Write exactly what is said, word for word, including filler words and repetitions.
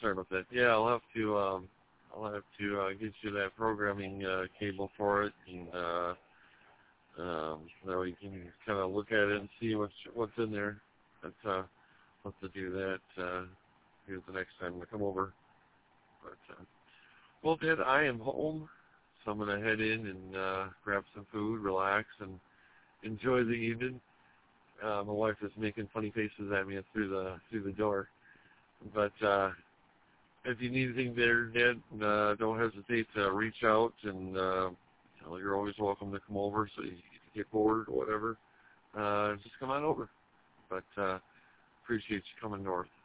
sorry about that. Yeah, I'll have to um, I'll have to uh, get you that programming uh, cable for it, and uh, um, that way you can kind of look at it and see what's what's in there. But uh, I'll have to do that uh, here the next time I come over. But uh, well, Dad, I am home, so I'm gonna head in and uh, grab some food, relax, and enjoy the evening. Uh, my wife is making funny faces at me through the through the door. But uh, if you need anything there, Dad, uh, don't hesitate to reach out, and uh, you know, you're always welcome to come over. So you, you get bored or whatever, uh, just come on over. But uh, appreciate you coming north.